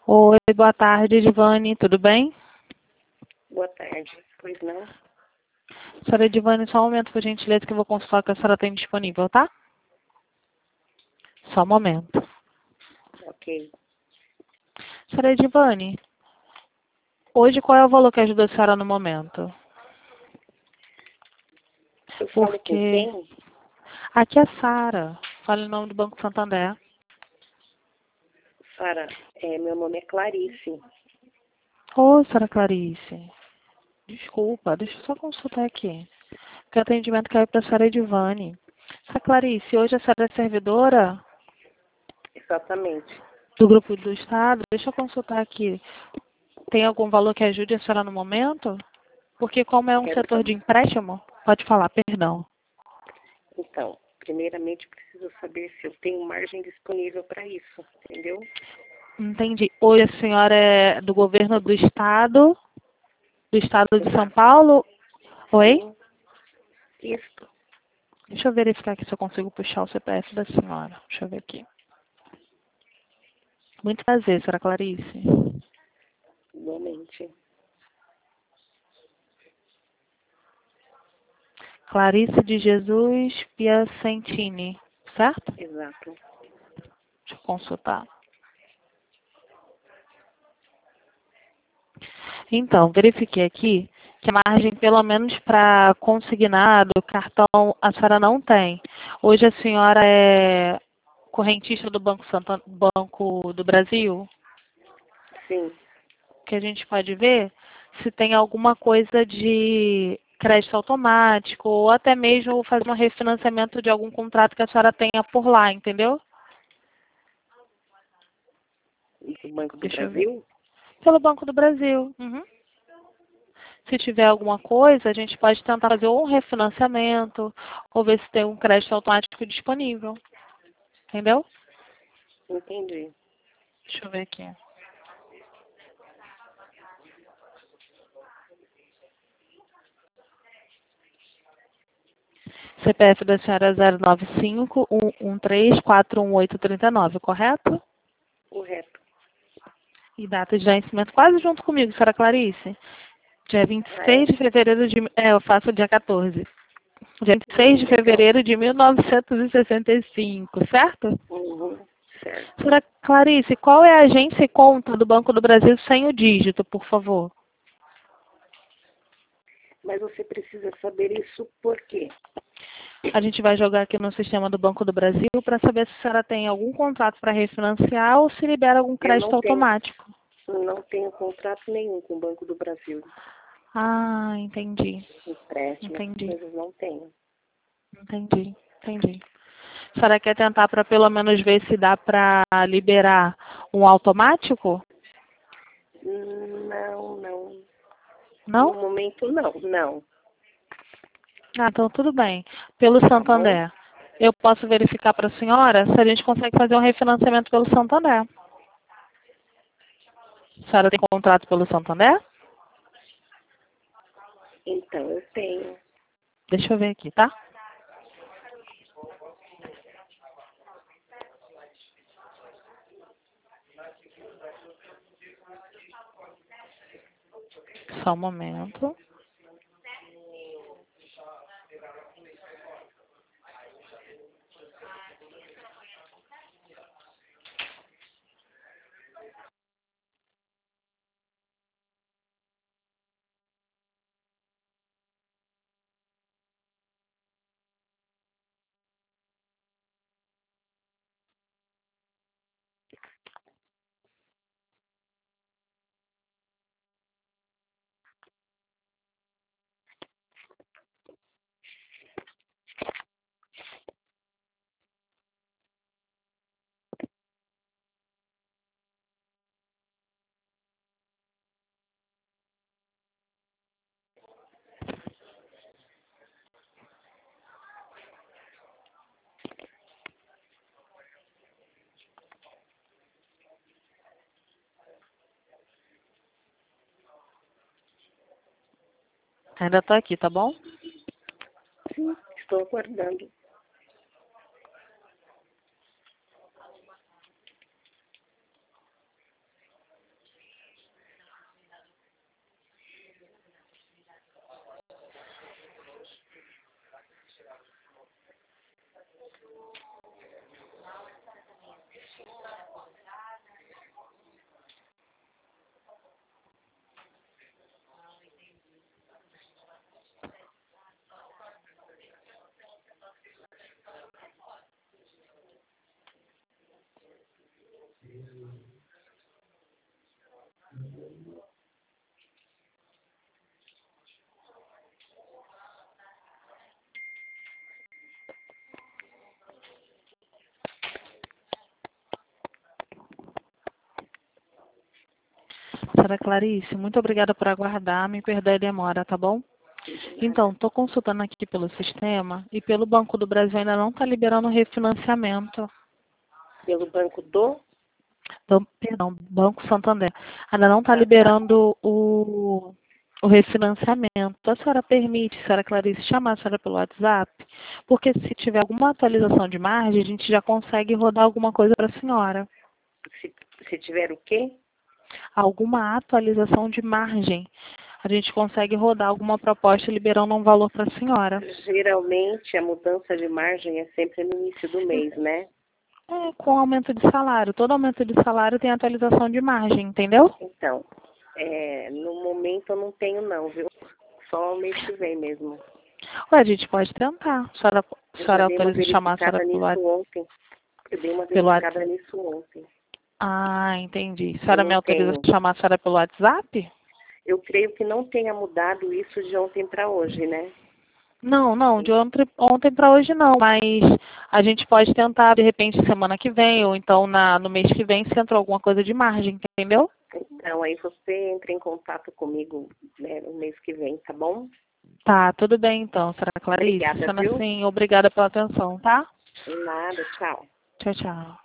Oi, boa tarde, Edivane, tudo bem? Boa tarde. Pois não? Senhora Edivane, só um momento, por gentileza, que eu vou consultar o que a senhora tem disponível, tá? Só um momento. Ok. Senhora Edivane, hoje qual é o valor que ajuda a senhora no momento? Eu falo com Porque quem? aqui é a Sara, fala em nome do Banco Santander. Sara, meu nome é Clarice. Ô, senhora Clarice, desculpa, deixa eu só consultar aqui. Que o atendimento caiu para a senhora Edivane. Senhora Clarice, hoje a senhora é servidora Exatamente. do Grupo do Estado? Deixa eu consultar aqui. Tem algum valor que ajude a senhora no momento? Porque como é um Quero setor saber. de empréstimo, pode falar, perdão. Então, primeiramente preciso saber se eu tenho margem disponível para isso, entendeu? Entendi. Hoje a senhora é do governo do estado de São Exato. Paulo? Oi? Sim. Isso. Deixa eu verificar aqui se eu consigo puxar o CPF da senhora. Deixa eu ver aqui. Muito prazer, senhora Clarice. Igualmente. Clarice de Jesus Piacentini, certo? Exato. Deixa eu consultar. Então, verifiquei aqui que a margem, pelo menos para consignado, cartão, a senhora não tem. Hoje a senhora é correntista do Banco do Brasil, Sim. que a gente pode ver se tem alguma coisa de crédito automático ou até mesmo fazer um refinanciamento de algum contrato que a senhora tenha por lá, entendeu? Do Banco do Deixa eu ver. Brasil? Pelo Banco do Brasil. Uhum. Se tiver alguma coisa, a gente pode tentar fazer ou um refinanciamento, ou ver se tem um crédito automático disponível. Entendeu? Entendi. Deixa eu ver aqui. CPF da senhora é 095-113-41839, correto? Correto. E data de vencimento quase junto comigo, senhora Clarice. Dia Ah, 26 é? de fevereiro de... eu faço dia 14. Dia 26 de Legal. fevereiro de 1965, certo? Uhum. Certo. Senhora Clarice, qual é a agência e conta do Banco do Brasil sem o dígito, por favor? Mas você precisa saber isso por quê? A gente vai jogar aqui no sistema do Banco do Brasil para saber se a senhora tem algum contrato para refinanciar ou se libera algum Eu crédito automático. não tenho contrato nenhum com o Banco do Brasil. Ah, entendi. Empréstimo, essas Entendi. coisas não tenho. Entendi. Entendi. A senhora quer tentar para pelo menos ver se dá para liberar um automático? Não, não. No Não? momento, não. Não. Ah, então tudo bem. Pelo Tá bom? Santander, eu posso verificar para a senhora se a gente consegue fazer um refinanciamento pelo Santander. A senhora tem contrato pelo Santander? Então, eu tenho. Deixa eu ver aqui, tá? Só um momento. Ainda tô aqui, tá bom? Sim, estou aguardando. Senhora Clarice, muito obrigada por aguardar. Me perdoe a demora, tá bom? Então, estou consultando aqui pelo sistema e pelo Banco do Brasil ainda não está liberando o refinanciamento. Pelo banco do? Perdão, Banco Santander. Ainda não está Ah, tá. liberando o refinanciamento. A senhora permite, senhora Clarice, chamar a senhora pelo WhatsApp? Porque se tiver alguma atualização de margem, a gente já consegue rodar alguma coisa para a senhora. Se tiver o quê? Alguma atualização de margem. A gente consegue rodar alguma proposta liberando um valor para a senhora. Geralmente a mudança de margem é sempre no início do mês, né? É, com aumento de salário. Todo aumento de salário tem atualização de margem, entendeu? Então, no momento eu não tenho não, viu? Só o mês que vem mesmo. Ué, a gente pode tentar. A Eu já senhora dei uma autoriza chamar a senhora verificada nisso ontem. Eu dei uma pelo verificada WhatsApp? nisso ontem. Ah, entendi. A Eu senhora me não autoriza tenho. a chamar a senhora pelo WhatsApp? Eu creio que não tenha mudado isso de ontem para hoje, né? Não, não, de ontem para hoje não, mas a gente pode tentar de repente semana que vem, ou então no mês que vem, se entrou alguma coisa de margem, entendeu? Então, aí você entra em contato comigo, né, no mês que vem, tá bom? Tá, tudo bem então, senhora Clarice. Obrigada, Sendo viu? assim, obrigada pela atenção, tá? Nada, tchau. Tchau, tchau.